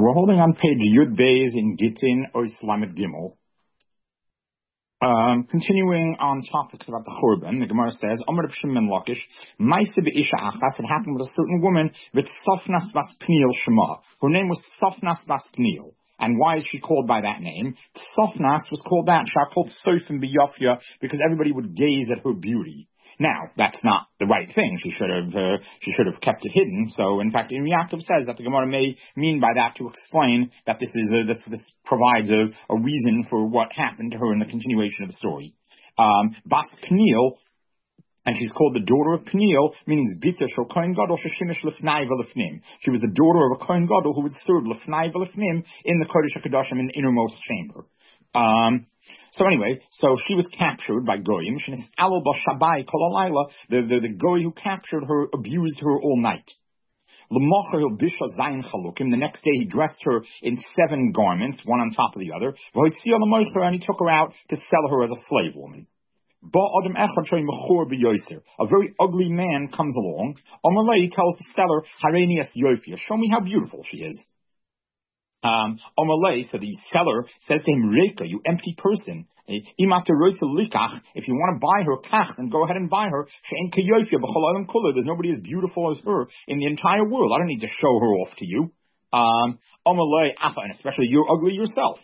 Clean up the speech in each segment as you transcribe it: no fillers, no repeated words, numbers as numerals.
We're holding on page Yud Beis in Gittin or Islamic Gimel. Continuing on topics about the Churban, the Gemara says, Amar Reb Shimon Lakish, Maisa be'isha achas, it happened with a certain woman, with Safnas Bas Pniel Shema. Her name was Safnas Bas Pniel. And why is she called by that name? Safnas was called that, she called Soifim B'Yafya, because everybody would gaze at her beauty. Now, that's not the right thing. She should have kept it hidden. So, in fact, Yaakov says that the Gemara may mean by that to explain that this provides a reason for what happened to her in the continuation of the story. Bas Pniel, and she's called the daughter of Pniel, meaning Bita Shel Kohen Gadol Sheshimish Lefnai V'Lefnim. She was the daughter of a Kohen Gadol who would serve Lefnai V'Lefnim in the Kodesh HaKadoshim in the innermost chamber. So anyway, so she was captured by Goyim. The Goy who captured her abused her all night. The next day he dressed her in 7 garments, one on top of the other, and he took her out to sell her as a slave woman. A very ugly man comes along. Amalei tells the seller, Harenias Yofia, show me how beautiful she is. Omalei, so the seller says to him, Reika, you empty person. If you want to buy her, kach, then go ahead and buy her. There's nobody as beautiful as her in the entire world. I don't need to show her off to you. Omalei, and especially you're ugly yourself.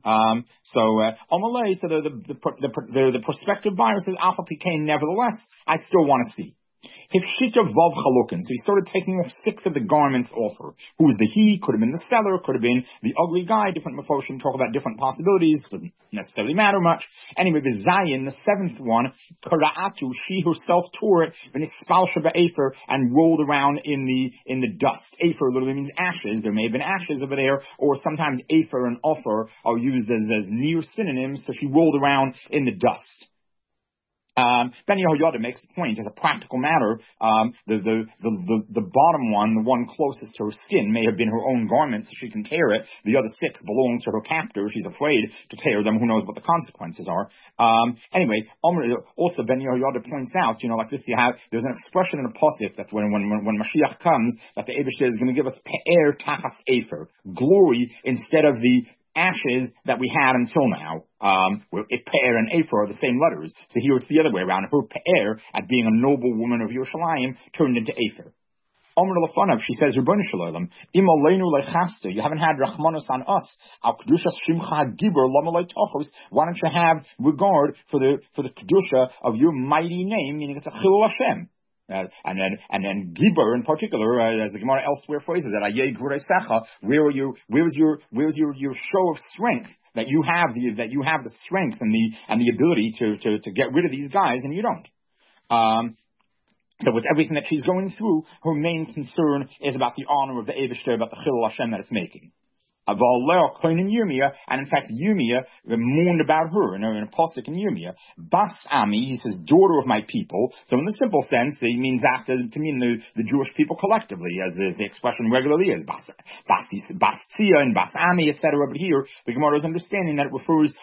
Omalei, so the prospective buyer says, Alpha Pikain, nevertheless, I still want to see. Hifshita Vav Chalukin. So he started taking off 6 of the garments off her. Who's the he? Could have been the seller, could have been the ugly guy. Different Mefoshim talk about different possibilities. Doesn't necessarily matter much. Anyway, the Zayin, the 7th one, Kara'atu, she herself tore it, and rolled around in the dust. Afer literally means ashes. There may have been ashes over there, or sometimes Afer and Ofer are used as near synonyms, so she rolled around in the dust. Ben Yehoyada makes the point as a practical matter. The bottom one, the one closest to her skin, may have been her own garment, so she can tear it. The other 6 belongs to her captor. She's afraid to tear them. Who knows what the consequences are? Anyway, also Ben Yehoyada points out, like this, there's an expression in a pasuk that when Mashiach comes, that the Eibishter is going to give us pe'er tachas efer, glory instead of the ashes that we had until now. Where Pe'er and Efer are the same letters. So here it's the other way around. Her Pe'er, at being a noble woman of Yerushalayim, turned into Efer. Omer Lefanov, she says, Rebbeinu Shalom, Im Aleinu Lechasta, you haven't had Rachmanos on us. Al Kedushas Shimcha Gibor Lamalei Tochos. Why don't you have regard for the Kedusha of your mighty name, meaning it's a Chilul Hashem. And then Gibor in particular, as the Gemara elsewhere phrases it, where was your show of strength that you have the strength and the ability to get rid of these guys, and you don't. So with everything that she's going through, her main concern is about the honor of the Eibishter, about the Chilul Hashem that it's making. And in fact, Yirmiyah mourned about her in a pasuk in Yirmiyah. Bas Ami, he says, daughter of my people. So in the simple sense, he means that to mean the Jewish people collectively, as the expression regularly is, Bas Tzia and Bas Ami, etc. But here, the Gemara is understanding that it refers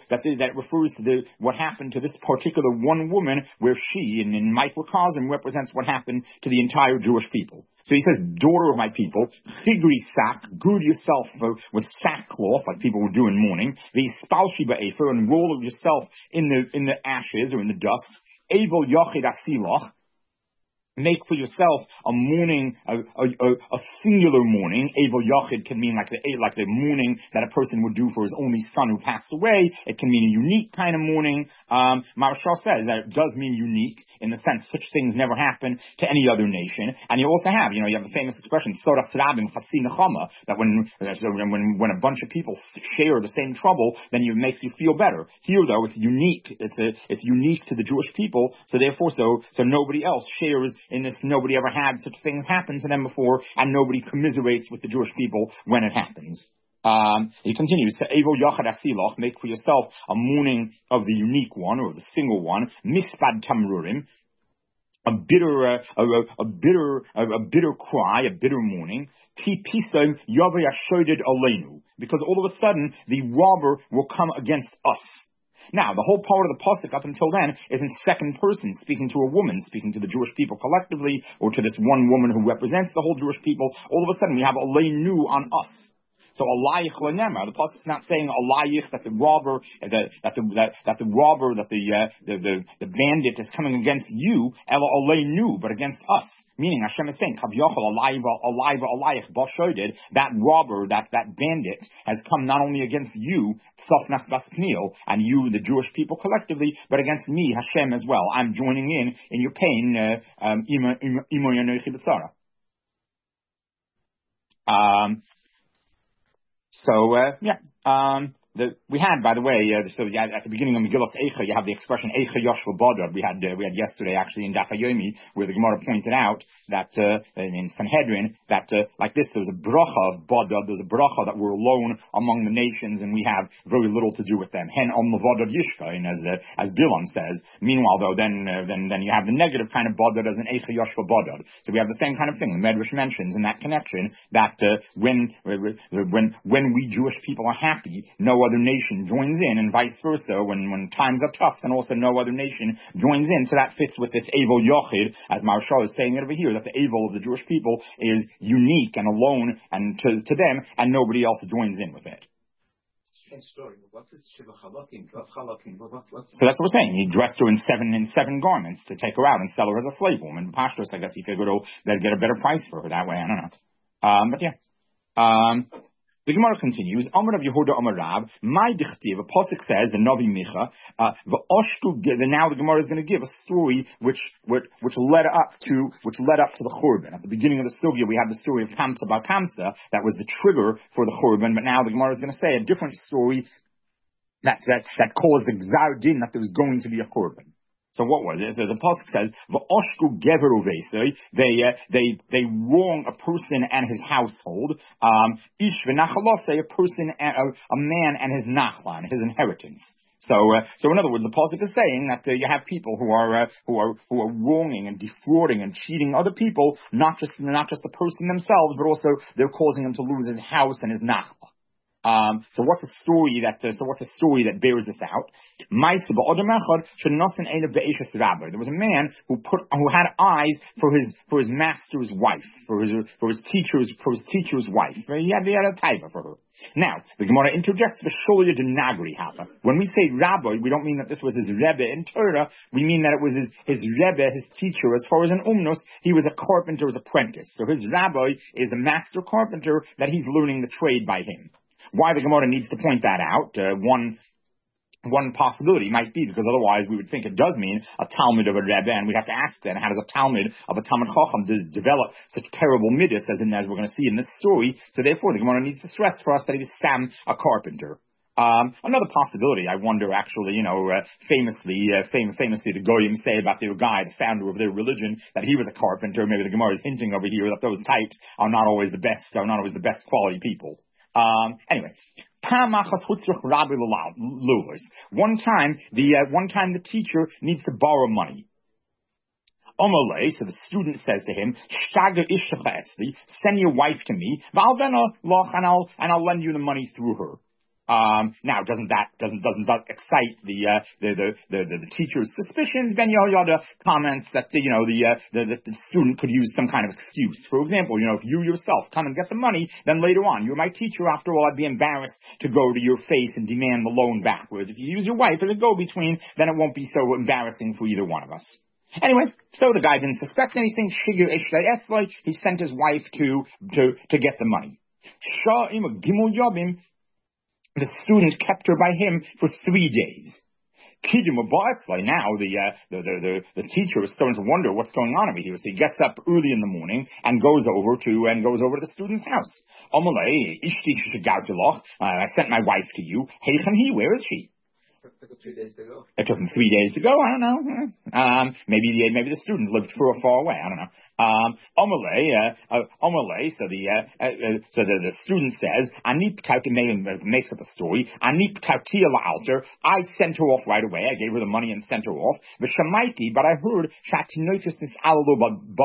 to what happened to this particular one woman, where she, in microcosm, represents what happened to the entire Jewish people. So he says, daughter of my people, chigri sak, gird yourself with sackcloth, like people would do in mourning, v'yispalshi ba'efer, and roll yourself in the ashes or in the dust, evel yochid asilach, make for yourself a mourning, a singular mourning. Evel Yachid can mean like the mourning that a person would do for his only son who passed away. It can mean a unique kind of mourning. Maharshal says that it does mean unique in the sense such things never happen to any other nation. And you also have, you have the famous expression, Sodas Rabim Chasi Nechama, that when a bunch of people share the same trouble, then it makes you feel better. Here, though, it's unique. It's unique to the Jewish people. So therefore, so nobody else shares in this. Nobody ever had such things happen to them before, and nobody commiserates with the Jewish people when it happens. He continues, Evo Yachad Asilach, make for yourself a mourning of the unique one, or the single one, Mispad Tamrurim, a bitter cry, a bitter mourning, Ki Pisam Yaveh Ashoded Aleinu, because all of a sudden the robber will come against us. Now, the whole part of the pasuk up until then is in second person, speaking to a woman, speaking to the Jewish people collectively, or to this one woman who represents the whole Jewish people. All of a sudden we have Aleinu on us. So alayich lenema. The pasuk is not saying alayich that the robber, the bandit is coming against you, ela aleinu, but against us. Meaning Hashem is saying, Kavyochel alayich bashoded, that robber, that bandit has come not only against you, Sofnas Bas Pniel, and you, the Jewish people collectively, but against me, Hashem, as well. I'm joining in your pain, imo yonochi b'tzara. We had, by the way, so at the beginning of Megillas Eicha, you have the expression Eicha Yoshua Bodod. We had yesterday actually in Daf Yomi, where the Gemara pointed out that in Sanhedrin that like this, there was a bracha of Bodod, there's a bracha that we're alone among the nations and we have very little to do with them. Hen om levodod yishkain, as Bilam says. Meanwhile, though, then you have the negative kind of Bodod as an Eicha Yoshua Bodod. So we have the same kind of thing. The Medrash mentions in that connection that when we Jewish people are happy, no other nation joins in, and vice versa. When times are tough, then also no other nation joins in. So that fits with this Eivel Yochid, as Maharsha is saying it over here, that the Eivel of the Jewish people is unique and alone and to them, and nobody else joins in with it. Strange story. What's this Shiva Chalakim? So that's what we're saying. He dressed her in seven garments to take her out and sell her as a slave woman. Pashtos, I guess he figured, they'd get a better price for her that way. I don't know. But yeah. The Gemara continues, Amar of Yehuda Amar Rav, my dichtiv, a pasuk says, the Navi Micha, now the Gemara is going to give a story which led up to the Churban. At the beginning of the Sugya, we have the story of Kamsa Bar Kamsa, that was the trigger for the Churban, but now the Gemara is going to say a different story that caused the Gzar Din that there was going to be a Churban. So what was it? So the pasuk says, "V'oshku gever uvesei." They wrong a person and his household. Ish v'nachalosei, a man and his nachlan, his inheritance. So in other words, the pasuk is saying that you have people who are wronging and defrauding and cheating other people, not just the person themselves, but also they're causing him to lose his house and his nachla. So what's a story that bears this out? There was a man who had eyes for his master's wife, for his teacher's wife. He had a taiva for her. Now the Gemara interjects the Sholya de Nagri Hava. When we say rabbi, we don't mean that this was his rebbe in Torah. We mean that it was his rebbe, his teacher. As far as an umnos, he was a carpenter's apprentice. So his rabbi is a master carpenter that he's learning the trade by him. Why the Gemara needs to point that out, one possibility might be because otherwise we would think it does mean a Talmud of a Rebbe, and we'd have to ask then, how does a Talmud of a Talmud Chacham develop such terrible midas as we're going to see in this story? So therefore the Gemara needs to stress for us that he was Sam, a carpenter. Another possibility, I wonder, actually, famously the Goyim say about their guy, the founder of their religion, that he was a carpenter. Maybe the Gemara is hinting over here that those types are not always the best quality people. Anyway, one time the teacher needs to borrow money. So the student says to him, send your wife to me, and I'll lend you the money through her. Now, doesn't that excite the teacher's suspicions? Ben Yehoyada comments that the student could use some kind of excuse. For example, if you yourself come and get the money, then later on you're my teacher. After all, I'd be embarrassed to go to your face and demand the loan back. Whereas if you use your wife as a go-between, then it won't be so embarrassing for either one of us. Anyway, so the guy didn't suspect anything. He sent his wife to get the money. The student kept her by him for 3 days. Now the teacher is starting to wonder what's going on over here. So he gets up early in the morning and goes over to the student's house. I sent my wife to you. Where is she? It took him 3 days to go. It took him 3 days to go. I don't know. Maybe the student lived far away. I don't know. So the student says, makes up a story. I sent her off right away. I gave her the money and sent her off. But I heard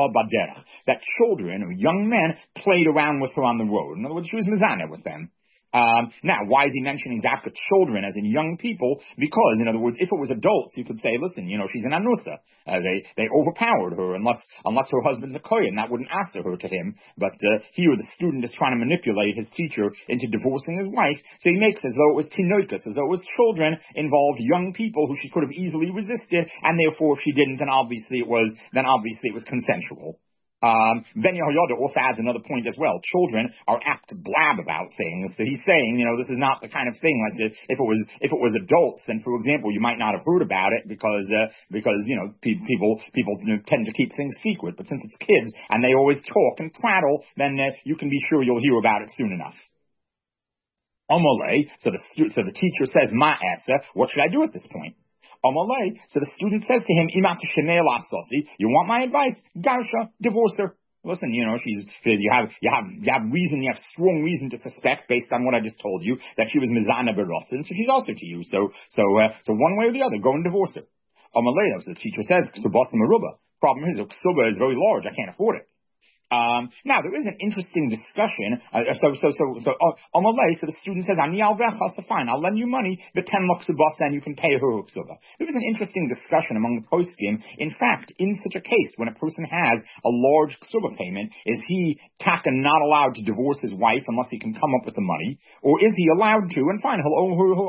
that children or young men played around with her on the road. In other words, she was mizaneh with them. Now, why is he mentioning dafka children as in young people? Because, in other words, if it was adults, you could say, listen, she's an anusa. They overpowered her unless her husband's a kohen. That wouldn't answer her to him. But here the student is trying to manipulate his teacher into divorcing his wife. So he makes as though it was tinoikus, as though it was children involved, young people who she could have easily resisted, and therefore if she didn't, then obviously it was consensual. Ben Yehoyada also adds another point as well. Children are apt to blab about things. So he's saying, this is not the kind of thing like this. If it was adults, then for example, you might not have heard about it because people tend to keep things secret. But since it's kids and they always talk and prattle, then you can be sure you'll hear about it soon enough. Omole, so the teacher says, Ma esa, what should I do at this point? Omole, so the student says to him, you want my advice? Garsha, divorce her. Listen, you have strong reason to suspect, based on what I just told you, that she was mizana berotzen, so she's also to you. So one way or the other, go and divorce her. Omole, so the teacher says, problem is, ksuba is very large, I can't afford it. Now there is an interesting discussion. So the student says, fine, I'll lend you money, but 10 luxubas and you can pay her uksuba. There is an interesting discussion among the poskim. In fact, in such a case, when a person has a large ksuba payment, is he not allowed to divorce his wife unless he can come up with the money, or is he allowed to? And fine, he'll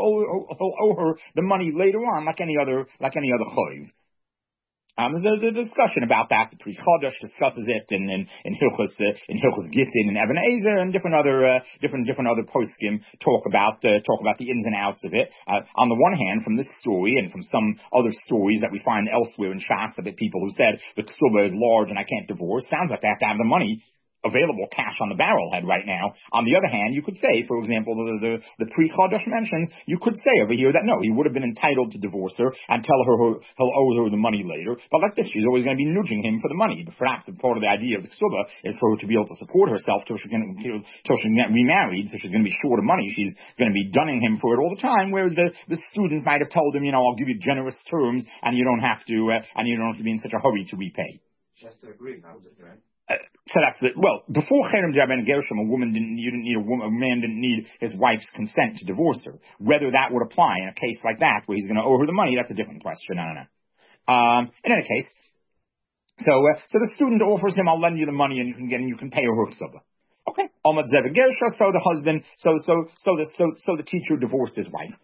owe her the money later on, like any other choiv. There's a discussion about that. The Pri Chodesh discusses it in Hilchos Gittin and Even Ezer, and different other poskim talk about the ins and outs of it. On the one hand, from this story and from some other stories that we find elsewhere in Shas about people who said the ksuba is large and I can't divorce, sounds like they have to have the money available cash on the barrelhead right now. On the other hand, you could say, for example, the Pri Chodesh mentions, you could say over here that no, he would have been entitled to divorce her and tell her he'll owe her the money later. But like this, she's always going to be nudging him for the money. But perhaps part of the idea of the ksuba is for her to be able to support herself till she can get remarried, so she's going to be short of money. She's going to be dunning him for it all the time. Whereas the student might have told him, I'll give you generous terms, and you don't have to be in such a hurry to repay. She has to agree, right? So that's before Cherem Jaben Gershom, a man didn't need his wife's consent to divorce her. Whether that would apply in a case like that, where he's going to owe her the money, that's a different question. I don't know. In any case, so the student offers him, I'll lend you the money and you can pay her ksuba. Okay. So the husband, so the teacher divorced his wife.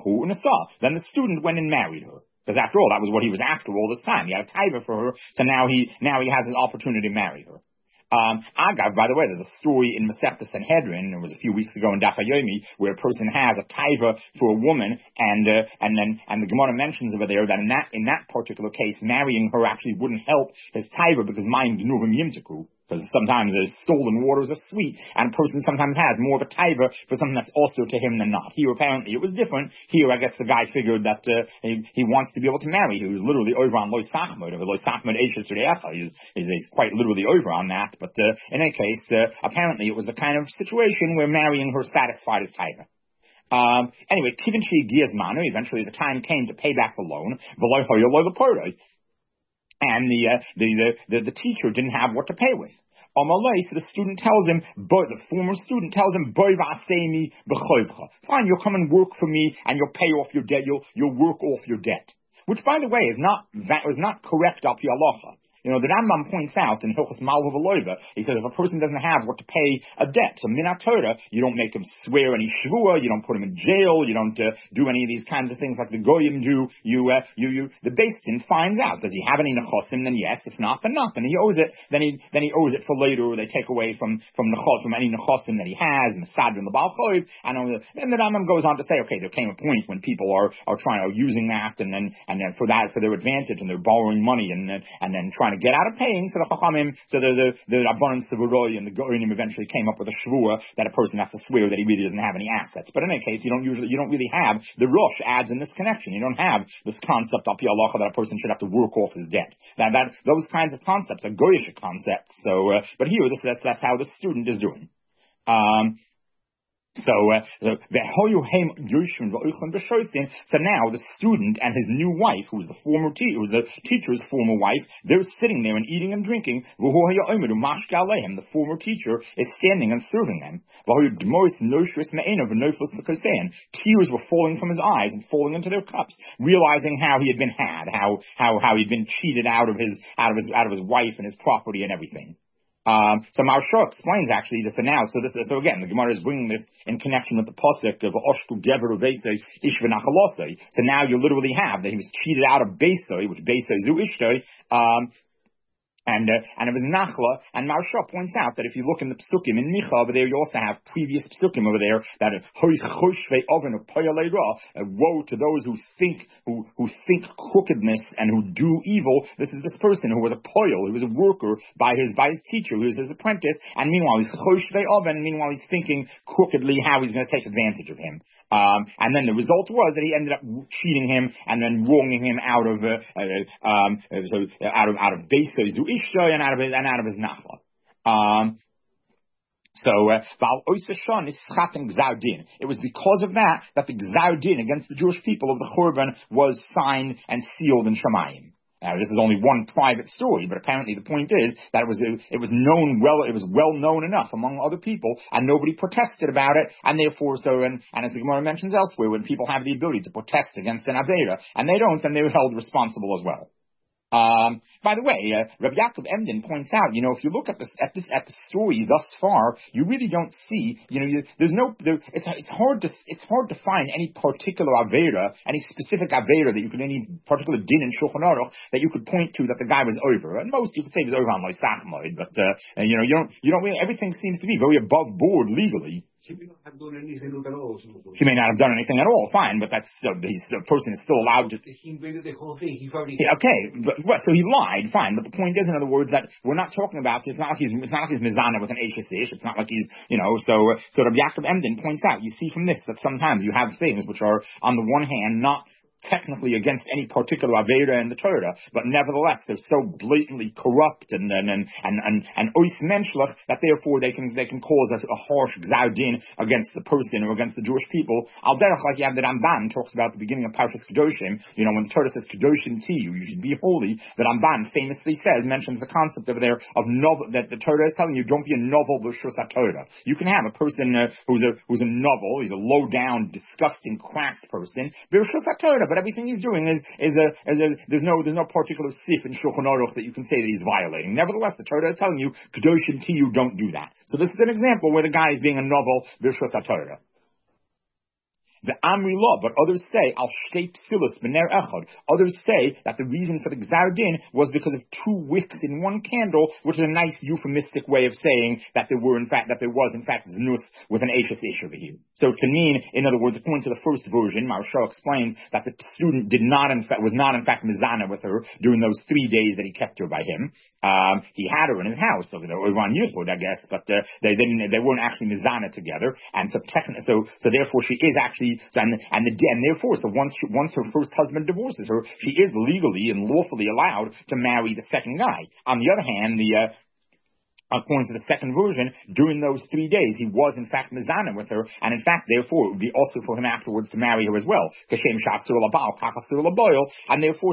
Then the student went and married her. Because after all, that was what he was after all this time. He had a taiva for her, so now he has his opportunity to marry her. Agav, by the way, there's a story in Masechta Sanhedrin, it was a few weeks ago in Daf Yomi, where a person has a taiva for a woman, and the Gemara mentions over there that in that particular case, marrying her actually wouldn't help his taiva because mine gnuvim yimtiku. Because sometimes stolen waters are sweet, and a person sometimes has more of a taiva for something that's also to him than not. Here, apparently, it was different. Here, I guess the guy figured that he wants to be able to marry. He was literally over on Lo Sachmod, or Lo Sachmod Eishes Re'echa. He's quite literally over on that. But in any case, apparently, it was the kind of situation where marrying her satisfied his taiva. Anyway, Kivin Shi Giazmanu, eventually the time came to pay back the loan. And the teacher didn't have what to pay with. So the student tells him, the former student tells him, fine, you'll come and work for me and you'll pay off your debt, you'll work off your debt. Which, by the way, is not correct al pi halacha. The Rambam points out in Hilchos Malva V'Loiva, he says if a person doesn't have what to pay a debt, so Minat Torah, you don't make him swear any shvua, you don't put him in jail, you don't do any of these kinds of things like the Goyim do. The Beis Din finds out, does he have any nechosim? Then yes, if not, then not. And he owes it, then he owes it for later, or they take away from any nechosim that he has, Masad and the Baal Choiv, and then the Rambam goes on to say, okay, there came a point when people are using that, and then for their advantage, and they're borrowing money, and then trying to get out of paying, so the Chachamim, so the Rabbanan Sevoroi and the Goyim eventually came up with a shvua that a person has to swear that he really doesn't have any assets. But in any case, you don't really have the Rosh adds in this connection. You don't have this concept of halacha that a person should have to work off his debt. Those kinds of concepts are Goyish concepts. So, but here, that's how the student is doing. So now the student and his new wife, who was the teacher's former wife, they're sitting there and eating and drinking. The former teacher is standing and serving them. Tears were falling from his eyes and falling into their cups, realizing how he had been how he'd been cheated out of his wife and his property and everything. So Maharsha explains actually this now. So again, the Gemara is bringing this in connection with the pasuk of Oshku Gever Uveisei Ish V'Nachalosei. So now you literally have that he was cheated out of Beisei, which Beisei Zu Ishtoi, and it was Nachla, and Maharsha points out that if you look in the Psukim in Micha over there, you also have previous Psukim over there that woe to those who think crookedness and who do evil. This is this person who was a poil, who was a worker by his teacher, who was his apprentice, and meanwhile he's thinking crookedly how he's going to take advantage of him. And then the result was that he ended up cheating him and then wronging him out of Beisei Zu Ishtoi and out of his nachla. It was because of that the Gzar Din against the Jewish people of the Churban was signed and sealed in Shemayim. Now, this is only one private story, but apparently the point is that it was well known enough among other people, and nobody protested about it, and therefore, and as the Gemara mentions elsewhere, when people have the ability to protest against an Avera, and they don't, then they're held responsible as well. By the way, Rabbi Yaakov Emden points out, if you look at the story thus far, you really don't see, it's hard to find any particular Avera, any specific Avera any particular din in Shulchan Aruch that you could point to that the guy was over. And most you could say he was over on Loisach Moed, but, you don't really, everything seems to be very above board legally. She may not have done anything at all. She may not have done anything at all. Fine, but the person is still allowed to. He invented the whole thing. He probably. Yeah, okay, so he lied. Fine, but the point is, in other words, that we're not talking about. It's not like he's mizana with an Eishes Ish. It's not like he's, So Rabbi Yaakov Emden points out. You see from this that sometimes you have things which are, on the one hand, not technically against any particular Avera in the Torah, but nevertheless they're so blatantly corrupt and ois menschlich that therefore they can cause a harsh Gzar Din against the person or against the Jewish people. Al derech, like you have the Ramban talks about the beginning of Parshas Kedoshim. When the Torah says Kedoshim to you should be holy. The Ramban famously mentions the concept over there of novel, that the Torah is telling you don't be a novel b'shus HaTorah. You can have a person who's a novel, he's a low down, disgusting, crass person b'shus HaTorah. But everything he's doing there's no particular sif in Shulchan Aruch that you can say that he's violating. Nevertheless, the Torah is telling you, Kedoshim to you, don't do that. So this is an example where the guy is being a novel b'shus HaTorah. The Amri law, but others say al shtei psilos b'ner echad. Others say that the reason for the Gzar Din was because of two wicks in one candle, which is a nice euphemistic way of saying that there was in fact znus with an Eishes Ish over here. So to mean, in other words, according to the first version, Maharsha explains that the student was not in fact mizana with her during those 3 days that he kept her by him. He had her in his house over on Yisrod, I guess, but they weren't actually mizana together, and so therefore she is actually. Therefore, once her first husband divorces her, she is legally and lawfully allowed to marry the second guy. On the other hand, according to the second version, during those 3 days, he was in fact mizana with her, and in fact, therefore, it would be also for him afterwards to marry her as well. And therefore,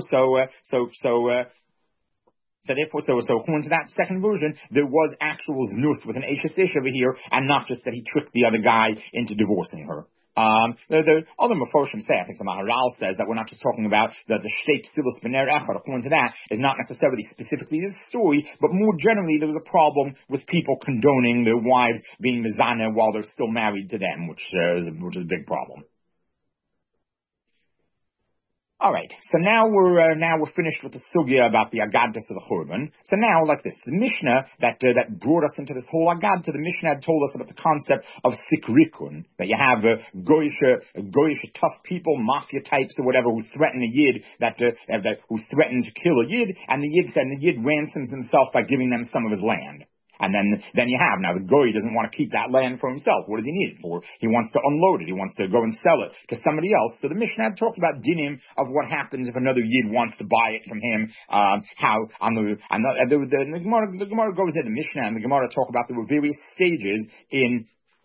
So according to that second version, there was actual znus with an Eishes Ish over here, and not just that he tricked the other guy into divorcing her. The other Meforshim say, I think the Maharal says, that we're not just talking about the shtei psilos b'ner echad. According to that, is not necessarily specifically this story, but more generally there was a problem with people condoning their wives being mizana while they're still married to them, which is a big problem. All right, so now we're finished with the sugya about the Agaddas of the Churban. So now, like this, the Mishnah that brought us into this whole Agad, the Mishnah had told us about the concept of sikrikun, that you have goyish tough people, mafia types or whatever, who threaten a yid who threaten to kill a yid, and the yid ransoms himself by giving them some of his land. And then you have, now the goy doesn't want to keep that land for himself. What does he need it for? He wants to unload it. He wants to go and sell it to somebody else. So the Mishnah had talked about dinim of what happens if another yid wants to buy it from him. The Gemara goes in the Mishnah, and the Gemara talk about there were various stages in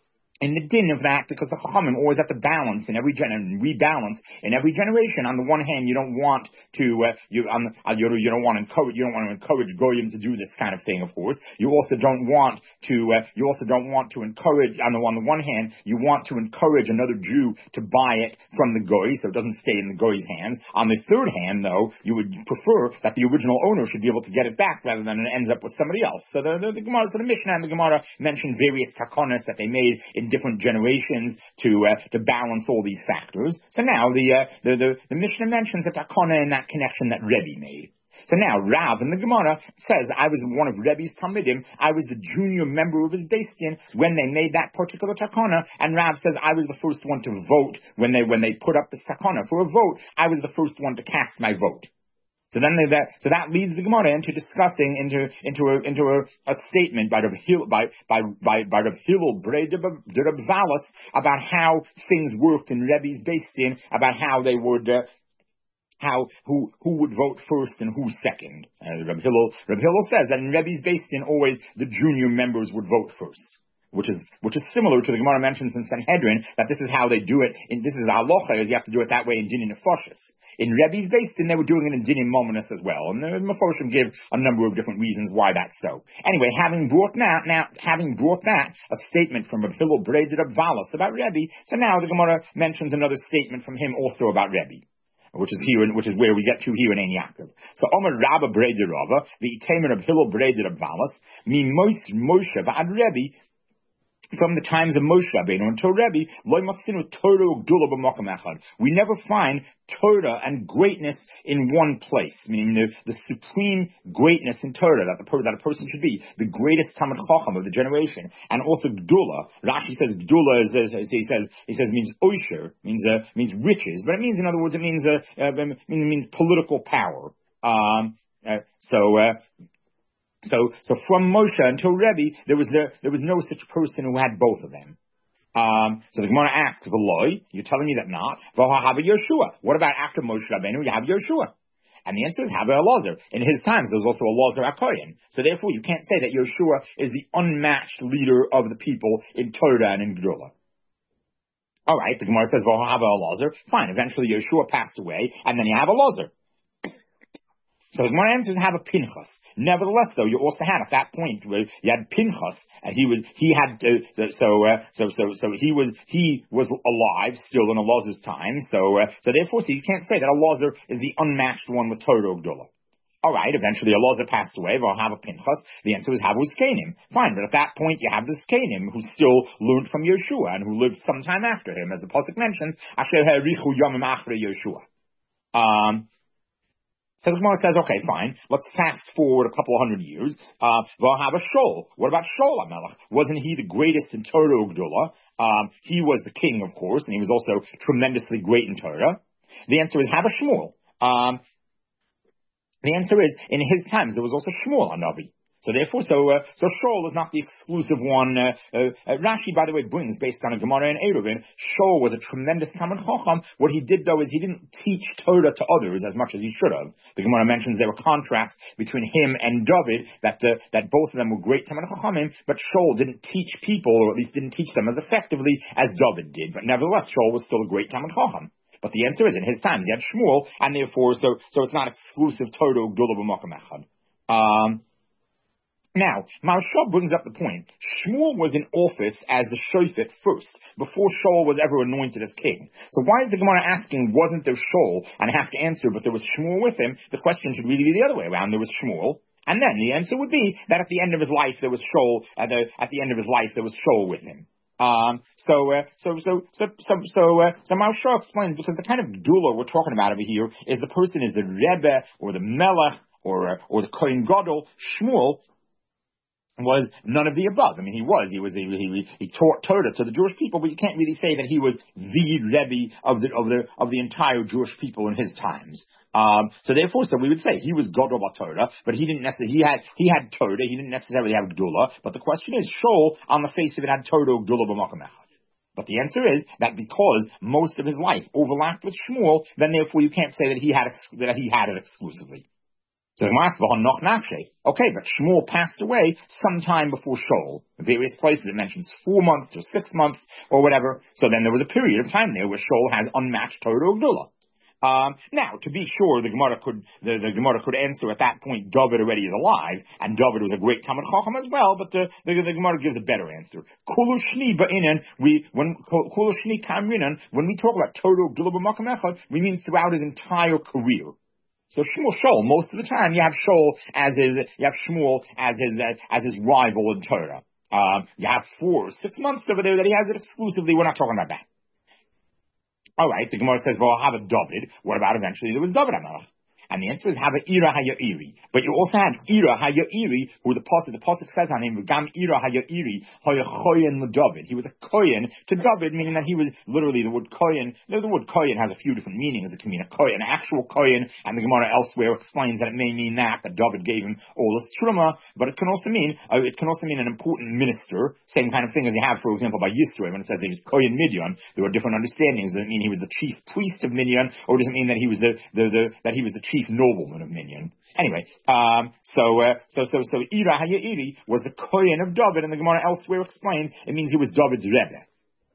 in the din of that, because the Chachamim always have to balance in every rebalance in every generation. On the one hand, you don't want to you don't want to encourage goyim to do this kind of thing. Of course, you also don't want to encourage. On the one hand, you want to encourage another Jew to buy it from the goy, so it doesn't stay in the goy's hands. On the third hand, though, you would prefer that the original owner should be able to get it back rather than it ends up with somebody else. So the Mishnah and the Gemara mentioned various takonos that they made in different generations to balance all these factors. So now the Mishnah mentions a takona in that connection that Rebbe made. So now Rav in the Gemara says, I was one of Rebbe's Talmidim, I was the junior member of his Beis Din when they made that particular takana, and Rav says I was the first one to vote when they put up this takana for a vote. I was the first one to cast my vote. So then that leads the Gemara into discussing into a statement by Rav Hillel Brei de Rav Valas about how things worked in Rebbe's Beis Din, about how they would who would vote first and who second. Rav Hillel says that in Rebbe's Beis Din always the junior members would vote first. Which is similar to the Gemara mentions in Sanhedrin, that this is how they do it. This is the halacha, is you have to do it that way in Dinin Nefashis. In Rebbe's Beis Din, they were doing it in Dinin Mominus as well. And the Meforshim give a number of different reasons why that's so. Anyway, having brought that, a statement from Rav Hillel Brei de Rav Valas about Rebbe, so now the Gemara mentions another statement from him also about Rebbe. Which is where we get to here in Ein Yaakov. So Omer Rabba Brei de Rava, the Itamer of Hillel Brei de Rav Valas, mi Moshe v'ad Rebbe, from the times of Moshe Rabbeinu until Rebbe, we never find Torah and greatness in one place, meaning the supreme greatness in Torah that a person should be, the greatest Talmid Chacham of the generation, and also Gdula. Rashi says Gdula means Osher, means riches, but it means, in other words, it means political power. So from Moshe until Rebbe, there was no such person who had both of them. So the Gemara asks, "V'loi, you're telling me that not? V'ha'hava Yeshua. What about after Moshe Rabbeinu? You have Yeshua." And the answer is Hava Elazar. In his times, there was also Elazar HaKohen. So therefore, you can't say that Yeshua is the unmatched leader of the people in Torah and in Gdula. All right, the Gemara says V'ha'hava Elazar. Fine. Eventually, Yeshua passed away, and then you have Elazar. So the Gemara answers have a Pinchas. Nevertheless, though, you also had at that point where you had Pinchas, and he was alive still in Elazar's time. So therefore, you can't say that Elazar is the unmatched one with Torah Gdula. All right, eventually Elazar passed away. We'll have a Pinchas. The answer is Havu Zkenim. Fine, but at that point you have the Zkenim who still learned from Yeshua and who lived sometime after him, as the pasuk mentions. Asher ha'richu yomim achre Yeshua. So the Gemara says, okay, fine, let's fast forward a couple of hundred years. We'll have a Shaul. What about Shaul HaMelech? Wasn't he the greatest in Torah Gdula? He was the king, of course, and he was also tremendously great in Torah. The answer is have a Shmuel. The answer is, in his times, there was also Shmuel HaNavi. So therefore, Shaul is not the exclusive one. Rashi, by the way, brings, based on a Gemara in Eruvin, Shaul was a tremendous Talmid Chacham. What he did, though, is he didn't teach Torah to others as much as he should have. The Gemara mentions there were contrasts between him and David, that both of them were great Talmid Chachamim, but Shaul didn't teach people, or at least didn't teach them as effectively as David did. But nevertheless, Shaul was still a great Talmid Chacham. But the answer is, in his times, he had Shmuel, and therefore, so it's not exclusive Torah Gdula b'makom echad. Now, Maharshal brings up the point. Shmuel was in office as the shofet first, before Shaul was ever anointed as king. So why is the Gemara asking, wasn't there Shaul? And I have to answer, but there was Shmuel with him. The question should really be the other way around. There was Shmuel. And then the answer would be that at the end of his life, there was Shaul, at the end of his life, there was Shaul with him. So Maharshal explains, because the kind of Gdula we're talking about over here is the person is the Rebbe, or the Melech, or the Kohen Gadol. Shmuel was none of the above. I mean, he taught Torah to the Jewish people, but you can't really say that he was the Rebbe of the entire Jewish people in his times. So we would say he was Gadol Torah, but he didn't necessarily, he had Torah, he didn't necessarily have Gdula, but the question is, Shaul, on the face of it, had Torah Gdula b'makom echad. But the answer is that because most of his life overlapped with Shmuel, then therefore you can't say that he had it exclusively. So okay, but Shmuel passed away sometime before Shaul. In various places it mentions 4 months or 6 months or whatever. So then there was a period of time there where Shaul has unmatched Torah Gdula. Now, to be sure, the Gemara could answer at that point, David already is alive, and David was a great Talmid Chacham as well, but the Gemara gives a better answer. When we talk about Torah Gdula b'Makom Echad, we mean throughout his entire career. So Shaul, most of the time, you have Shmuel as his rival in Torah. You have 4 or 6 months over there that he has it exclusively. We're not talking about that. All right, the Gemara says, well, have a David. What about eventually there was David HaMelech? And the answer is have a Ira HaYa'iri. But you also have Ira HaYa'iri, who the Pasuk says on him, Gam Ira HaYa'iri, HaYachoyen LeDavid. He was a Kohen to David, meaning that he was literally the word Kohen. The word Kohen has a few different meanings. It can mean a Kohen, an actual Kohen, and the Gemara elsewhere explains that it may mean that David gave him all his truma, but it can also mean an important minister, same kind of thing as you have, for example, by Yisro, when it says that he was Kohen Midian. There were different understandings. Does it mean he was the chief priest of Midian, or does it mean that he was the chief nobleman of Minyan? Anyway, so Ira HaYa'iri was the Kohen of David, and the Gemara elsewhere explains it means he was David's Rebbe.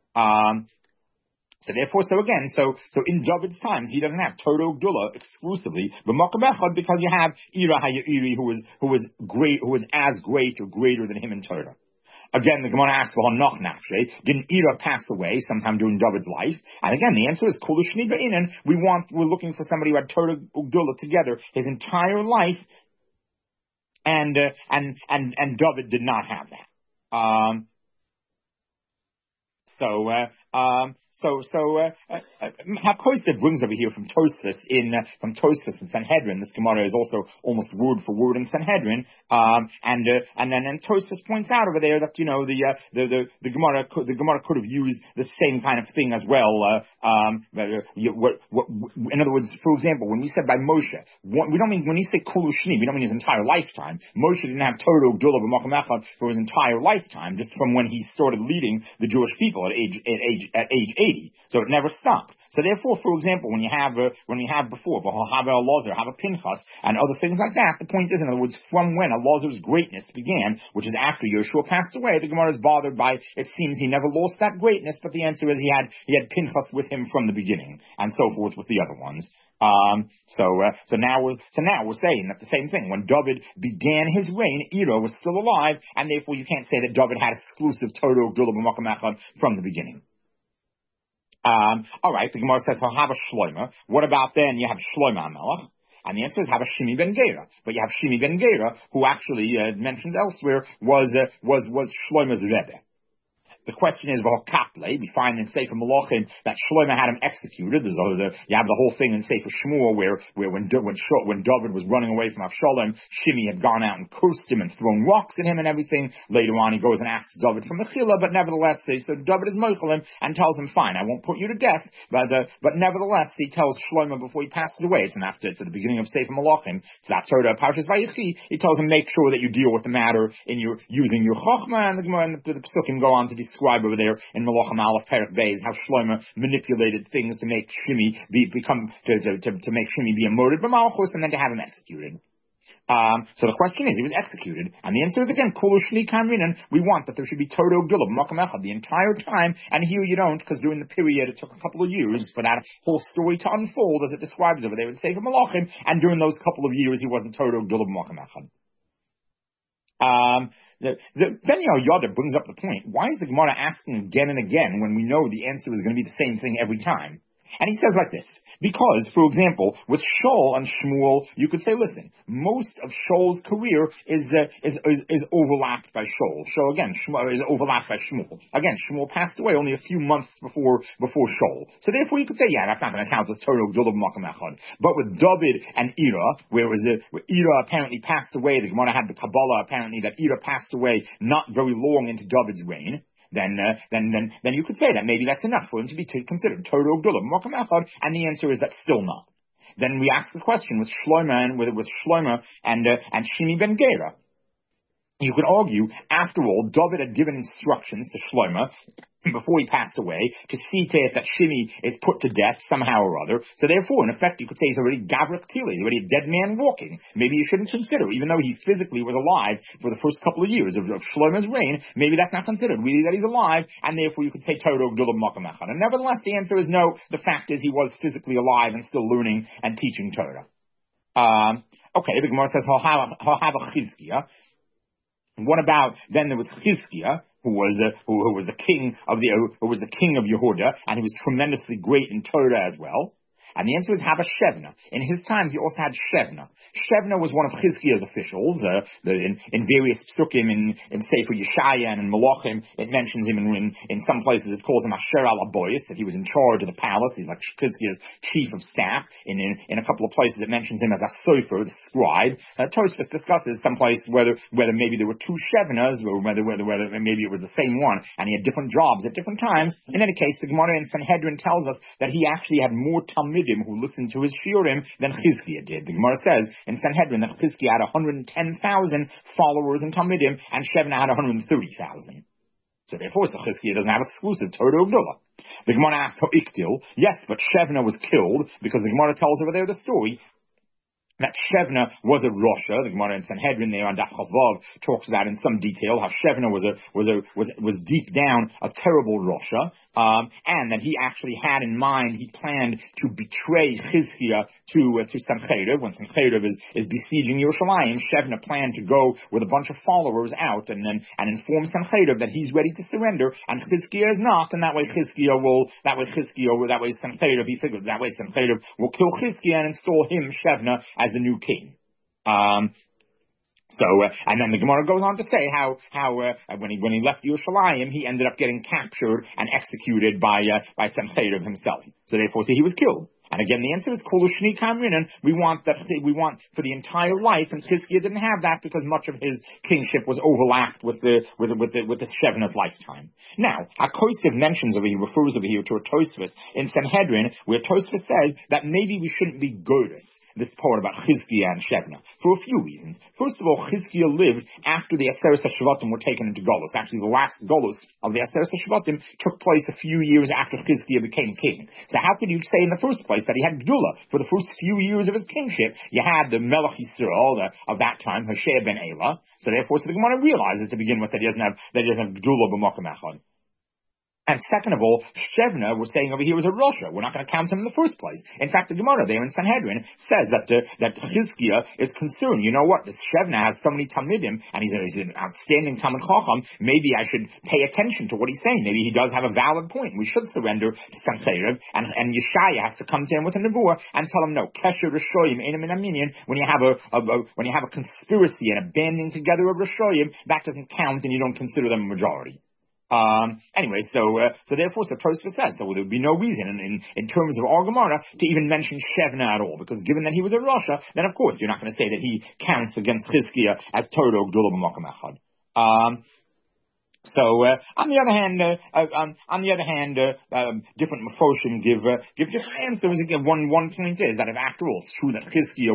So in David's times he doesn't have Torah Gdula exclusively, but Makom Echad, because you have Ira HaYa'iri who was as great or greater than him in Torah. Again, the Gemara asks, didn't Ira pass away sometime during David's life? And again, the answer is Kulushni Be'inan. We're looking for somebody who had Torah Gdula together his entire life, and David did not have that. Hakoista brings over here from Tosfos in Sanhedrin. This Gemara is also almost word for word in Sanhedrin. And then Tosfos points out over there that the Gemara could have used the same kind of thing as well. In other words, for example, when we said by Moshe, we don't mean when you say Kulushni, we don't mean his entire lifetime. Moshe didn't have Torah Gdula b'Makom Echad for his entire lifetime, just from when he started leading the Jewish people at age 80. So it never stopped. So therefore, for example, when we have before, have Elazar, have a Pinchas, and other things like that, the point is, in other words, from when Elazar's greatness began, which is after Yeshua passed away, the Gemara is bothered by, it seems he never lost that greatness, but the answer is he had Pinchas with him from the beginning, and so forth with the other ones. So now we're saying that the same thing. When David began his reign, Ira was still alive, and therefore you can't say that David had exclusive Torah Gdula b'Makom Echad from the beginning. All right, the Gemara says, have a Shloima. What about then you have Shloima HaMelech? And the answer is have a Shimi ben Gera. But you have Shimi ben Gera, who actually mentions elsewhere was Shloima's Rebbe. The question is, we find in Sefer Malachim that Shlomo had him executed. You have the whole thing in Sefer Shmuel where when David was running away from Avshalom, Shimi had gone out and cursed him and thrown rocks at him and everything. Later on, he goes and asks David for Mechila, but nevertheless, so David is Mochel him and tells him, fine, I won't put you to death, but nevertheless, he tells Shlomo before he passes away, it's the beginning of Sefer Malachim, it's after Parshas Vayechi, he tells him, make sure that you deal with the matter using your Chochmah, and the Pesukim go on to describe over there in Malachim Aleph Perek Beis how Shlomo manipulated things to make Shimi be a murdered b'malchus and then to have him executed. So the question is, he was executed, and the answer is again, Kulushni Kamrinan. We want that there should be Torah Gdula b'Makom Echad the entire time, and here you don't, because during the period it took a couple of years for that whole story to unfold as it describes over there in Sefer Malachim, and during those couple of years he wasn't Torah Gdula b'Makom Echad. Ben Yehoyada brings up the point, why is the Gemara asking again and again when we know the answer is going to be the same thing every time? And he says like this, because, for example, with Shaul and Shmuel, you could say, listen, most of Shaul's career is overlapped by Shaul. So again, Shmuel is overlapped by Shmuel. Again, Shmuel passed away only a few months before Shaul. So therefore you could say, yeah, that's not going to count as Torah Gdula b'Makom Echad. But with David and Ira, where Ira apparently passed away, the Gemara had the Kabbalah apparently that Ira passed away not very long into David's reign, then you could say that maybe that's enough for him to be considered Torah Gdula b'Makom Echad, and the answer is that's still not. Then we ask the question with Shlomo and Shimi ben Gera. You could argue, after all, David had given instructions to Shlomo before he passed away to see to it that Shimi is put to death somehow or other. So therefore, in effect, you could say he's already Gavrik Tila. He's already a dead man walking. Maybe you shouldn't consider, even though he physically was alive for the first couple of years of Shlomo's reign, maybe that's not considered really that he's alive, and therefore you could say Torah Gdula Makom Echad. And nevertheless, the answer is no. The fact is he was physically alive and still learning and teaching Torah. Okay, the Gemara says, Ha'hava Chizkiah. What about then there was Chizkiah, who was the king of Yehuda, and he was tremendously great in Torah as well. And the answer is Hava Shevna. In his times, he also had Shevna. Shevna was one of Chizkiah's officials. In various psukim, in Sefer Yeshaya and in Malachim, it mentions him in some places. It calls him Asher al Aboyis, that he was in charge of the palace. He's like Chizkiah's chief of staff. In a couple of places, it mentions him as a sofer, the scribe. Tosfos discusses someplace whether maybe there were two Shevnas, or whether maybe it was the same one, and he had different jobs at different times. In any case, the Gemara in Sanhedrin tells us that he actually had more Talmidim who listened to his shiurim than Chizkiah did. The Gemara says in Sanhedrin that Chizkiah had 110,000 followers in Talmidim, and Shevna had 130,000. So therefore, Chizkiah doesn't have exclusive Torah Ugdula. The Gemara asks, Iktil, yes, but Shevna was killed, because the Gemara tells over there the story that Shevna was a Rosha. The Gemara in Sanhedrin there on Daf Chavav talks about in some detail how Shevna was deep down a terrible Rosha, and that he actually had in mind, he planned to betray Chizkiah to Sancheriv. When Sancheriv is besieging Yerushalayim, Shevna planned to go with a bunch of followers out and inform Sancheriv that he's ready to surrender, and Chizkiah is not, and that way Sancheriv, he figured that way Sancheriv will kill Chizkiah and install him, Shevna, as the new king. And then the Gemara goes on to say how when he left Yerushalayim, he ended up getting captured and executed by Sancheriv himself. So therefore, he was killed. And again, the answer is Kolushni Kamrinan. We want for the entire life, and Chizkiah didn't have that because much of his kingship was overlapped with the Shevna's lifetime. Now, Hakosiv mentions over here, refers over here to a Tosfos in Sanhedrin, where Tosfos says that maybe we shouldn't be Goddess, this part about Chizkiah and Shevna, for a few reasons. First of all, Chizkiah lived after the Aseret HaShvatim were taken into Golus. Actually, the last Golus of the Aseret HaShvatim took place a few years after Chizkiah became king. So how could you say in the first place that he had Gdula for the first few years of his kingship? You had the Melech Yisrael of that time, Hoshea ben Elah. So therefore, the Gemara realizes to begin with that he doesn't have Gdula b'makom echad. And second of all, Shevna, we're saying over here, was a Rosha. We're not going to count him in the first place. In fact, the Gemara there in Sanhedrin says that Chizkiah is concerned. You know what? This Shevna has so many Talmidim, and he's an outstanding Talmid Chacham. Maybe I should pay attention to what he's saying. Maybe he does have a valid point. We should surrender to Sancheriv, and Yeshaya has to come to him with a nevuah and tell him, no, Kesher Rishoyim, Einam and Aminyan. When you have a conspiracy and a banding together of Rishoyim, that doesn't count, and you don't consider them a majority. Anyway, so therefore, Tosfos says, so there would be no reason in terms of our Gemara to even mention Shevna at all, because given that he was a Rasha, then of course you're not going to say that he counts against Chizkiah as Torah Gdula b'makom echad. So on the other hand, different Mefoshim give different answers. Again, one point is that if after all it's true that Chizkiah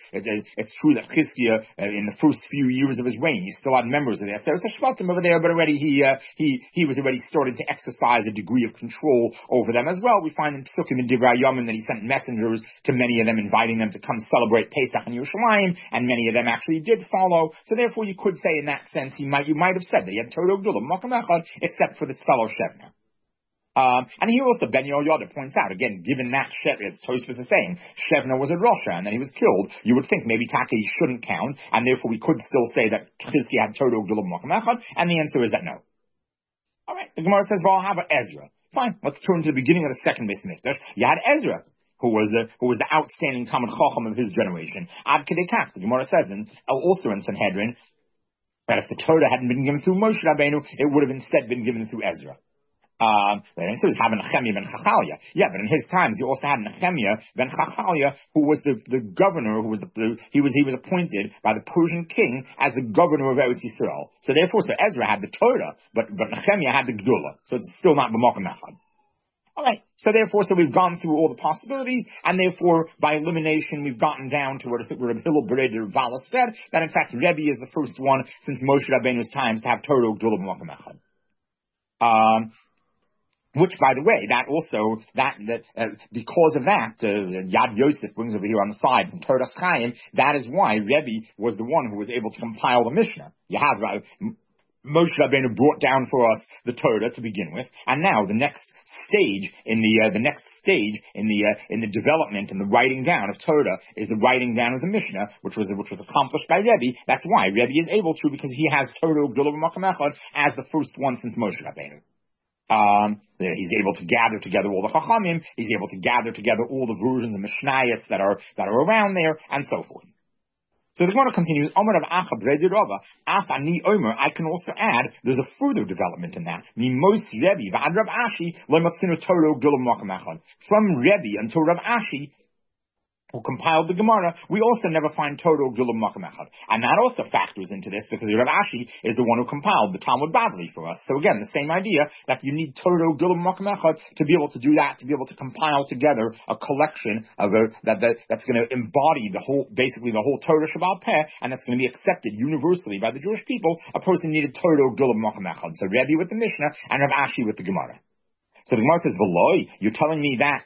in the first few years of his reign, he still had members of the Aseret HaShvatim over there, but already he was already starting to exercise a degree of control over them as well. We find in Psukim and Divrei Yomim that he sent messengers to many of them, inviting them to come celebrate Pesach in Yerushalayim, and many of them actually did follow. So therefore, you could say in that sense you might have said that he had Torah Gdula except for this fellow Shevna. And here also Ben Yehoyada points out, again, given that as Tosfos is saying, Shevna was a Rosha and then he was killed, you would think maybe Taka he shouldn't count, and therefore we could still say that Chizkiah had Torah Gdula b'makom echad, and the answer is that no. Alright, the Gemara says, well, how about Ezra? Fine, let's turn to the beginning of the second Beis Mikdash. You had Ezra, who was the outstanding Talmid Chacham of his generation. Ad Kedei Kach, the Gemara says, also in Sanhedrin, that if the Torah hadn't been given through Moshe Rabbeinu, it would have instead been given through Ezra. The answer is Nehemiah ben Chachaliah. Yeah, but in his times you also had Nehemiah ben Chachaliah, who was the governor, he was appointed by the Persian king as the governor of Eretz Yisrael. So therefore, Ezra had the Torah, but Nehemiah had the Gdula. So it's still not b'makom echad. All right. So therefore, we've gone through all the possibilities, and therefore, by elimination, we've gotten down to where Rabbi Hillel Bereder Vala said that in fact Rebbe is the first one since Moshe Rabbeinu's times to have Torah Gdula b'Makom Echad. Which, by the way, because of that, Yad Yosef brings over here on the side from Torah Chaim, that is why Rebbe was the one who was able to compile the Mishnah. You have Moshe Rabbeinu brought down for us the Torah to begin with, and now the next stage in the development and the writing down of Torah is the writing down of the Mishnah, which was accomplished by Rebbe. That's why Rebbe is able to, because he has Torah Gdula b'Makom Echad as the first one since Moshe Rabbeinu. He's able to gather together all the Chachamim. He's able to gather together all the versions of Mishnayos that are around there, and so forth. So the Gemara continues, Omer of Acha Breder Rava, Af Ani Omer, I can also add, there's a further development in that. Mimos Rebbe, V'ad Rav Ashi, Lo Matzinu Torah Gdula b'Makom Echad. From Rebbe until Rav Ashi, who compiled the Gemara, we also never find Torah Gdula b'Makom Echad. And that also factors into this, because Rav Ashi is the one who compiled the Talmud Bavli for us. So again, the same idea that you need Torah Gdula b'Makom Echad to be able to do that, to be able to compile together a collection of that's going to embody basically the whole Torah Shabbal Peh, and that's going to be accepted universally by the Jewish people. A person needed Torah Gdula b'Makom Echad. So Rebbe with the Mishnah and Rav Ashi with the Gemara. So the Gemara says, V'loi, you're telling me that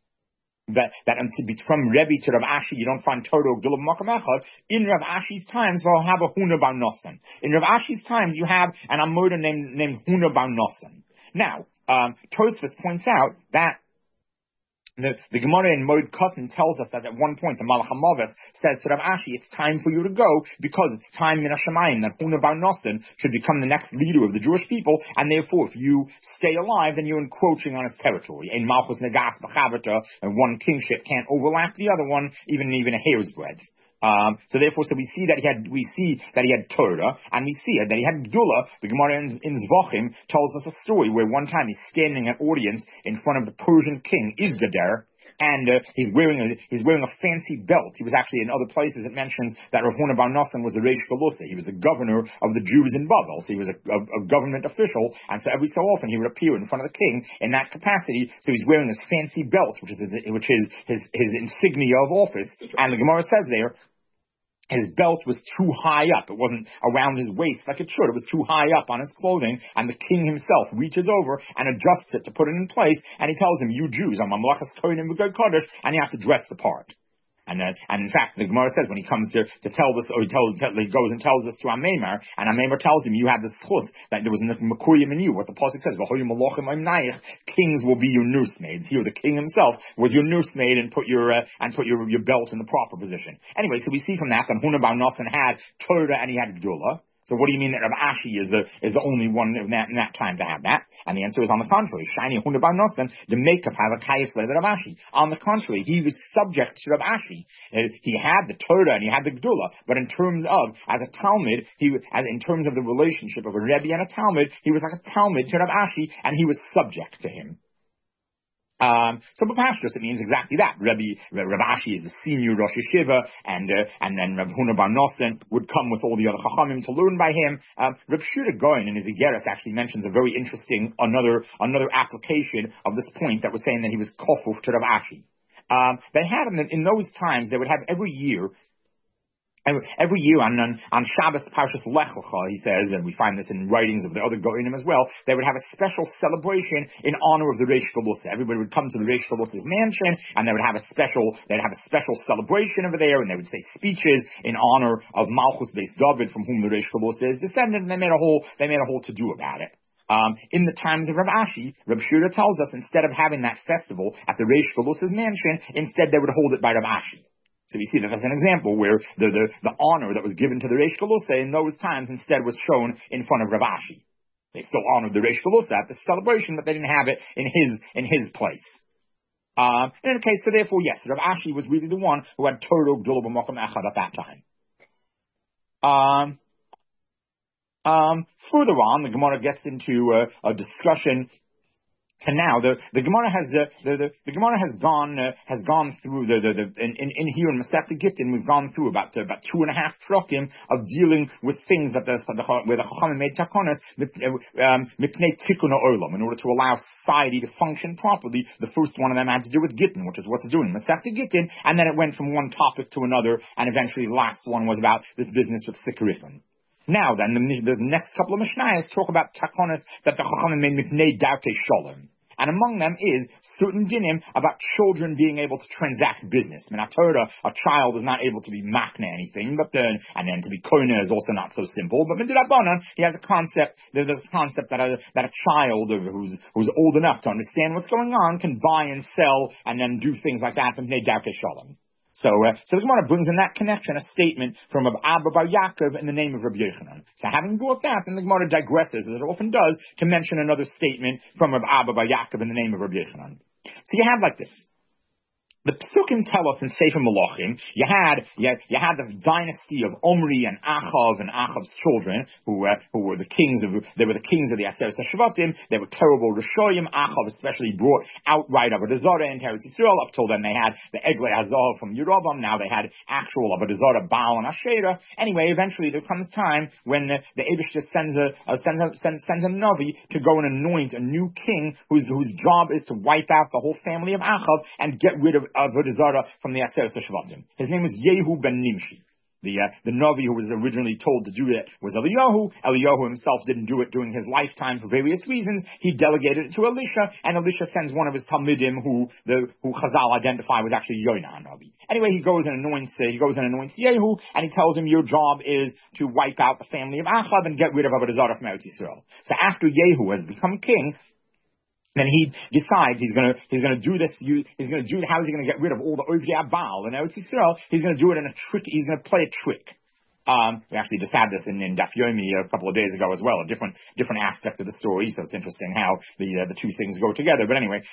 from Rebbe to Rav Ashi, you don't find Torah Gdula b'Makom Echad. In Rav Ashi's times, we'll have a Huna bar Nosson. In Rav Ashi's times, you have an Amoda named Huna bar Nosson. Now, Tosfos points out that the Gemara in Moed Katan tells us that at one point the Malach HaMavis says to Rav Ashi, it's time for you to go because it's time in Hashemayim that Huna bar Nosson should become the next leader of the Jewish people, and therefore if you stay alive, then you're encroaching on his territory. In Malchus Negas B'Chavata, and one kingship can't overlap the other one, even a hair's breadth. So we see that he had Torah, and we see that he had Gdula. The Gemara in Zvachim tells us a story where one time he's standing at audience in front of the Persian king Izgadar, and he's wearing a fancy belt. He was actually in other places. It mentions that Rav Huna bar Nosson was the Reish Galusa. He was the governor of the Jews in Babel. So he was a government official, and so every so often he would appear in front of the king in that capacity. So he's wearing this fancy belt, which is his insignia of office. And the Gemara says there, his belt was too high up. It wasn't around his waist like it should. It was too high up on his clothing, and the king himself reaches over and adjusts it to put it in place, and he tells him, you Jews, I'm Mamlachas Kohanim B'God Kodesh, and you have to dress the part. And in fact, the Gemara says when he comes to tell this, or he goes and tells this to Amemar, and Amemar tells him, you have this chus, that there was a Mekuyim in you, what the Pasuk says, kings will be your nursemaids. Here, the king himself was your nursemaid and put your belt in the proper position. Anyway, so we see from that Huna bar Nosson had Torah and he had Gdula. So what do you mean that Rav Ashi is the only one in that time to have that? And the answer is on the contrary. Shiny Huna bar Nosson, the makeup have a kayif led Rav Ashi. On the contrary, he was subject to Rav Ashi. He had the Torah and he had the Gdula, but in terms of, as a Talmud, in terms of the relationship of a Rebbe and a Talmud, he was like a Talmud to Rav Ashi, and he was subject to him. So B'Pashtus, it means exactly that. Rav Ashi is the senior Rosh Yeshiva, and then Rav Huna bar Nosson would come with all the other Chachamim to learn by him. Rav Shira Goyen in his Igeres actually mentions a very interesting, another application of this point that was saying that he was kofuf to Rav Ashi. They had, in those times, they would have every year on Shabbos Parshas Lech Lecha, he says, and we find this in writings of the other Goinim as well, they would have a special celebration in honor of the Reish Galusa. Everybody would come to the Reish Galusa's mansion, and they'd have a special celebration over there, and they would say speeches in honor of Malchus Beis David, from whom the Reish Galusa is descended, and they made a whole to-do about it. In the times of Rav Ashi, Rav Shira tells us, instead of having that festival at the Reish Galusa's mansion, instead they would hold it by Rav Ashi. So we see that as an example where the honor that was given to the Reish Galusa in those times instead was shown in front of Rav Ashi. They still honored the Reish Galusa at the celebration, but they didn't have it in his place. In any case, so therefore, yes, Rav Ashi was really the one who had Torah Gdula b'Makom Echad at that time. Further on, the Gemara gets into a discussion So now the Gemara has the Gemara has gone through in here in Masechta Gittin we've gone through about 2.5 trokim of dealing with things that where the Chachamim made takonos mipnei tikkun ha'olam in order to allow society to function properly. The first one of them had to do with Gittin, which is what to do in Masechta Gittin, and then it went from one topic to another, and eventually the last one was about this business with Sikarikon. Now then, the next couple of Mishnayos talk about takonos that the Chachamim made mipnei darkei shalom. And among them is certain dinim about children being able to transact business. I mean, a child is not able to be makna anything, but then to be koina is also not so simple. But midrabanan, he has a concept. There's a concept that a child who's old enough to understand what's going on can buy and sell and then do things like that. So the Gemara brings in that connection a statement from Abba Bar Yaakov in the name of Rabbi Yochanan. So having brought that, then the Gemara digresses, as it often does, to mention another statement from Abba Bar Yaakov in the name of Rabbi Yochanan. So you have like this. The Psukim tell us in Sefer Malachim, you had the dynasty of Omri and Achav's children, who were the kings of the Aseret HaShvatim. They were terrible Rishoyim. Achav especially brought outright Avodah Zarah into Eretz Yisrael. Up till then they had the Eglei Hazav from Yerovam. Now they had actual Avodah Zarah, Baal and Asherah. Anyway, eventually there comes time when the Eibishter sends a Navi to go and anoint a new king whose job is to wipe out the whole family of Achav and get rid of Avodah Zarah from the Aseret HaShvatim. His name was Yehu ben Nimshi. The Navi who was originally told to do it was Eliyahu. Eliyahu himself didn't do it during his lifetime for various reasons. He delegated it to Elisha, and Elisha sends one of his Talmidim who Chazal identify was actually Yonah Navi. Anyway, he goes and anoints Yehu, and he tells him your job is to wipe out the family of Achav and get rid of Avodah Zarah from Eretz Yisrael. So after Yehu has become king, then he decides he's going to do this. How is he going to get rid of all the Ovdei Baal in Eretz Yisrael? He's going to do it in a trick. He's going to play a trick. We actually just had this in Daf Yomi a couple of days ago as well. A different aspect of the story. So it's interesting how the two things go together. But anyway,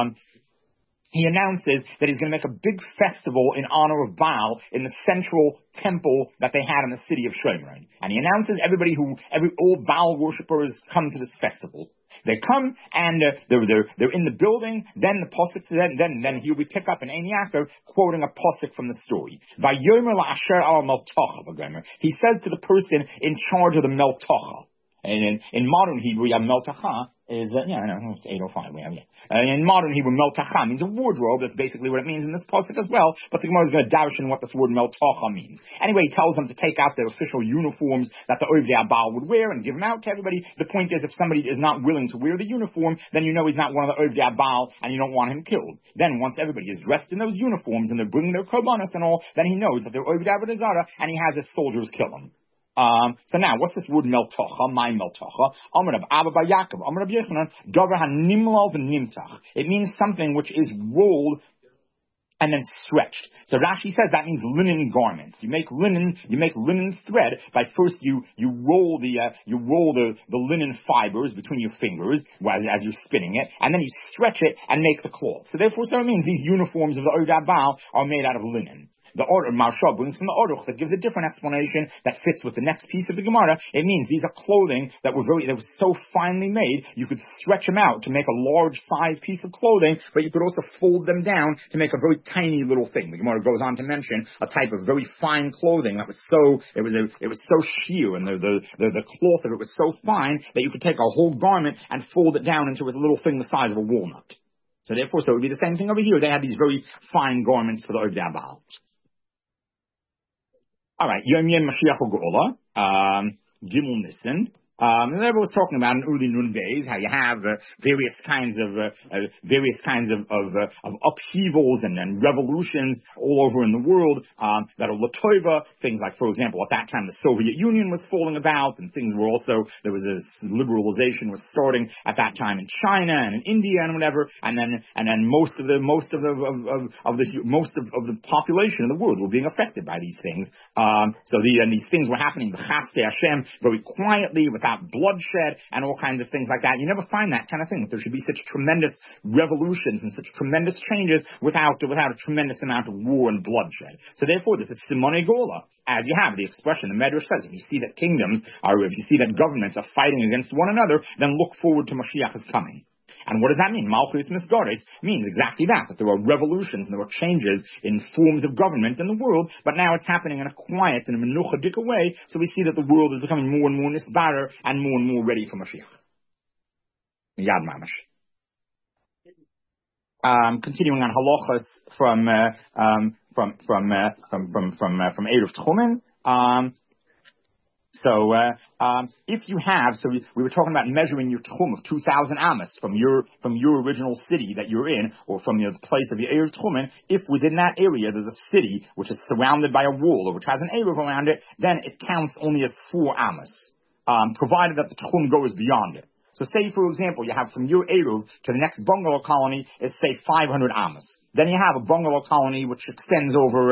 he announces that he's going to make a big festival in honor of Baal in the central temple that they had in the city of Shomron. And he announces all Baal worshippers come to this festival. They come and they're in the building. Then the pasuk then here we pick up in Ein Yaakov quoting a pasuk from the story. Vayomer la'asher al meltacha. He says to the person in charge of the meltacha. And in modern Hebrew, you have meltacha is it's 805. We have in modern Hebrew, meltacha means a wardrobe. That's basically what it means in this pasuk as well. But the Gemara is going to dash in what this word meltacha means. Anyway, he tells them to take out their official uniforms that the Ovdei Baal would wear and give them out to everybody. The point is, if somebody is not willing to wear the uniform, then you know he's not one of the Ovdei Baal, and you don't want him killed. Then once everybody is dressed in those uniforms and they're bringing their korbanos and all, then he knows that they're Ovdei Avodah Zarah, and he has his soldiers kill them. So now, what's this word meltacha? My meltacha. Amar of Abba Bar Yaakov. Amar of Yochanan. Davar hanimlal v'nimtach. It means something which is rolled and then stretched. So Rashi says that means linen garments. You make linen thread by first you roll the linen fibers between your fingers as you're spinning it, and then you stretch it and make the cloth. So therefore, it means these uniforms of the Ovdei Baal are made out of linen. The Maharsha brings from the Aruch that gives a different explanation that fits with the next piece of the Gemara. It means these are clothing that were so finely made, you could stretch them out to make a large size piece of clothing, but you could also fold them down to make a very tiny little thing. The Gemara goes on to mention a type of very fine clothing that was so sheer, and the cloth of it was so fine that you could take a whole garment and fold it down into a little thing the size of a walnut. So therefore, it would be the same thing over here. They had these very fine garments for the Ovdei Baal. All right, Yom Mashiach Geula, Gimel Nisan. Everyone was talking about in early Nun days how you have various kinds of upheavals and revolutions all over in the world that are Latoiva. Things like, for example, at that time the Soviet Union was falling about, and things were also there was a liberalization was starting at that time in China and in India and whatever, and then most of the population in the world were being affected by these things. So these things were happening b'chaste Hashem very quietly without bloodshed and all kinds of things like that. You never find that kind of thing. There should be such tremendous revolutions and such tremendous changes without a tremendous amount of war and bloodshed. So therefore, this is Simonei Geula. As you have the expression, the Medrash says, if you see that governments are fighting against one another, then look forward to Mashiach is coming. And what does that mean? Malchus Misgaris means exactly that there are revolutions and there are changes in forms of government in the world, but now it's happening in a quiet and a menuchadika way, so we see that the world is becoming more and more nisbarer and more ready for Mashiach. Yad Mamash. Continuing on halachas from Eruv Tchumen. If you have, we were talking about measuring your tchum of 2,000 amas from your original city that you're in, or from the place of your Eruv Tchumen. If within that area there's a city which is surrounded by a wall or which has an Eruv around it, then it counts only as 4 amas, provided that the tchum goes beyond it. So say, for example, you have from your Eruv to the next bungalow colony is, say, 500 amas. Then you have a bungalow colony which extends over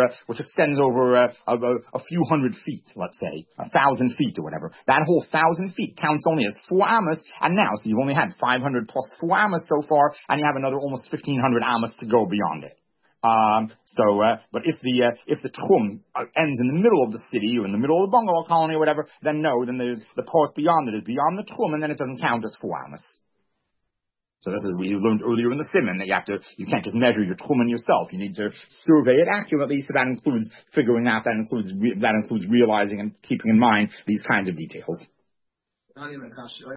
a few hundred feet, let's say, 1,000 feet or whatever. That whole 1,000 feet counts only as 4 amas, and now, so you've only had 500 plus 4 amas so far, and you have another almost 1,500 amas to go beyond it. But if the tchum ends in the middle of the city or in the middle of the bungalow colony or whatever, then the part beyond it is beyond the tchum, and then it doesn't count as 4 amas. So this is what you learned earlier in the Siman, that you can't just measure your tchumen yourself. You need to survey it accurately, so that includes figuring out, that includes realizing and keeping in mind these kinds of details.